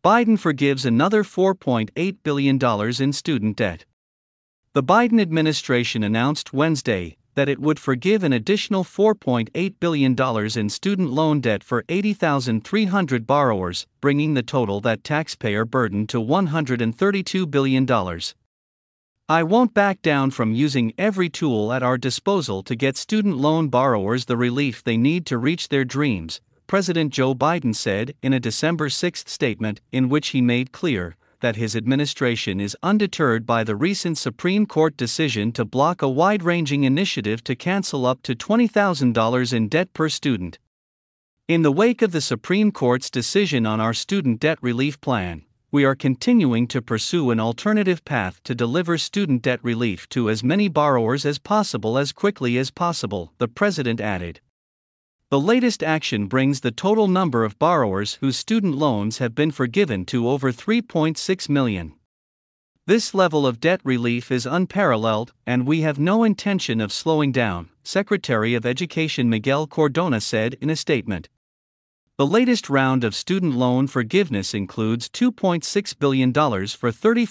Biden forgives another $4.8 billion in student debt. The Biden administration announced Wednesday that it would forgive an additional $4.8 billion in student loan debt for 80,300 borrowers, bringing the total that taxpayer burden to $132 billion. "I won't back down from using every tool at our disposal to get student loan borrowers the relief they need to reach their dreams," President Joe Biden said in a December 6 statement in which he made clear that his administration is undeterred by the recent Supreme Court decision to block a wide-ranging initiative to cancel up to $20,000 in debt per student. "In the wake of the Supreme Court's decision on our student debt relief plan, we are continuing to pursue an alternative path to deliver student debt relief to as many borrowers as possible as quickly as possible," the president added. The latest action brings the total number of borrowers whose student loans have been forgiven to over 3.6 million. "This level of debt relief is unparalleled, and we have no intention of slowing down," Secretary of Education Miguel Cardona said in a statement. The latest round of student loan forgiveness includes $2.6 billion for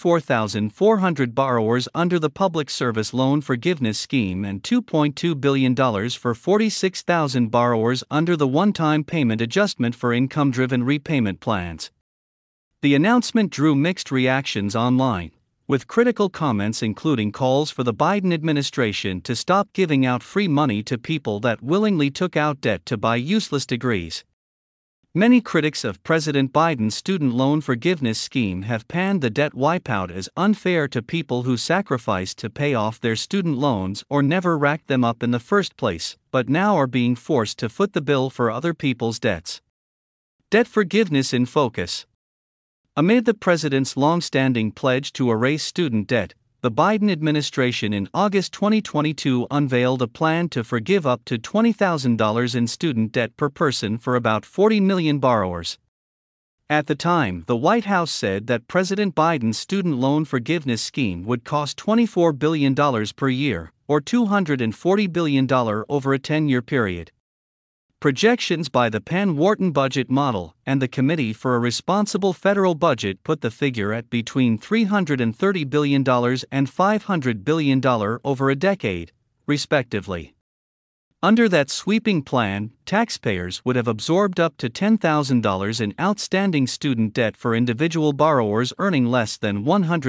34,400 borrowers under the Public Service Loan Forgiveness Scheme and $2.2 billion for 46,000 borrowers under the One-Time Payment Adjustment for Income-Driven Repayment Plans. The announcement drew mixed reactions online, with critical comments including calls for the Biden administration to stop giving out free money to people that willingly took out debt to buy useless degrees. Many critics of President Biden's student loan forgiveness scheme have panned the debt wipeout as unfair to people who sacrificed to pay off their student loans or never racked them up in the first place, but now are being forced to foot the bill for other people's debts. Debt forgiveness in focus. Amid the president's long-standing pledge to erase student debt, the Biden administration in August 2022 unveiled a plan to forgive up to $20,000 in student debt per person for about 40 million borrowers. At the time, the White House said that President Biden's student loan forgiveness scheme would cost $24 billion per year, or $240 billion over a 10-year period. Projections by the Penn-Wharton budget model and the Committee for a Responsible Federal Budget put the figure at between $330 billion and $500 billion over a decade, respectively. Under that sweeping plan, taxpayers would have absorbed up to $10,000 in outstanding student debt for individual borrowers earning less than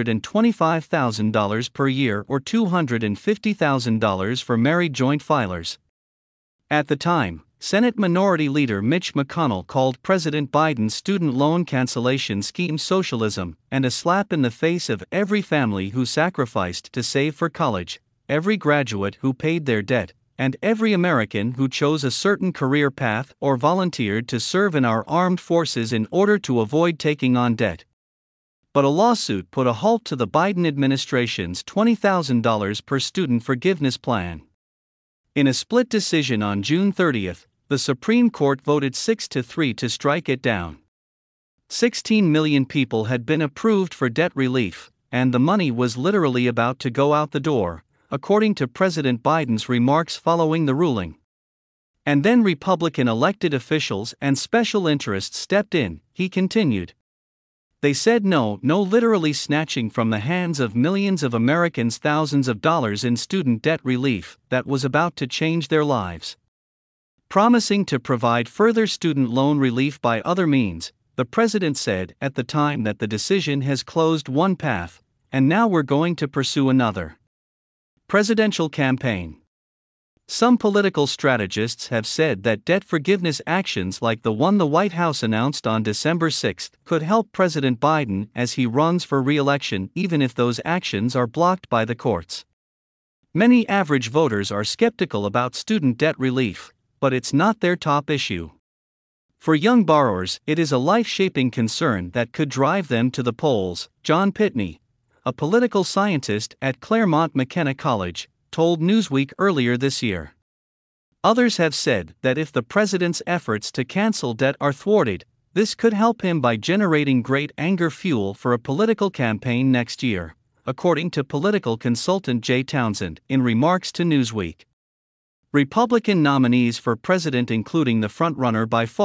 $125,000 per year or $250,000 for married joint filers. At the time, Senate Minority Leader Mitch McConnell called President Biden's student loan cancellation scheme socialism and a slap in the face of every family who sacrificed to save for college, every graduate who paid their debt, and every American who chose a certain career path or volunteered to serve in our armed forces in order to avoid taking on debt. But a lawsuit put a halt to the Biden administration's $20,000 per student forgiveness plan. In a split decision on June 30, the Supreme Court voted 6-3 to strike it down. 16 million people had been approved for debt relief, and the money was literally about to go out the door, according to President Biden's remarks following the ruling. And then Republican elected officials and special interests stepped in, he continued. They said no, literally snatching from the hands of millions of Americans thousands of dollars in student debt relief that was about to change their lives. Promising to provide further student loan relief by other means, the president said at the time that the decision has closed one path, and now we're going to pursue another. Presidential campaign. Some political strategists have said that debt forgiveness actions like the one the White House announced on December 6 could help President Biden as he runs for re-election even if those actions are blocked by the courts. Many average voters are skeptical about student debt relief, but it's not their top issue. For young borrowers, it is a life-shaping concern that could drive them to the polls, John Pitney, a political scientist at Claremont McKenna College, told Newsweek earlier this year. Others have said that if the president's efforts to cancel debt are thwarted, this could help him by generating great anger fuel for a political campaign next year, according to political consultant Jay Townsend, in remarks to Newsweek. Republican nominees for president, including the frontrunner by far,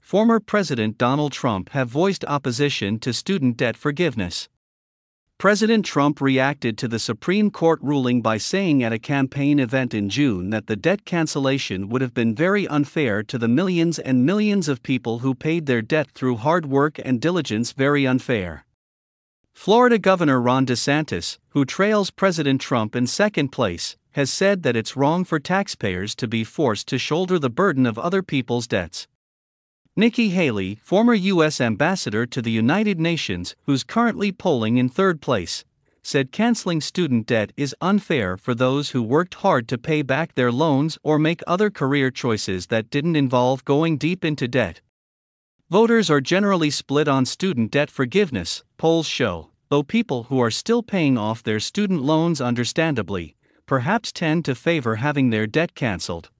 former President Donald Trump have voiced opposition to student debt forgiveness. President Trump reacted to the Supreme Court ruling by saying at a campaign event in June that the debt cancellation would have been very unfair to the millions and millions of people who paid their debt through hard work and diligence. Very unfair. Florida Governor Ron DeSantis, who trails President Trump in second place, has said that it's wrong for taxpayers to be forced to shoulder the burden of other people's debts. Nikki Haley, former U.S. ambassador to the United Nations, who's currently polling in third place, said canceling student debt is unfair for those who worked hard to pay back their loans or make other career choices that didn't involve going deep into debt. Voters are generally split on student debt forgiveness, polls show, though people who are still paying off their student loans understandably, perhaps tend to favor having their debt canceled.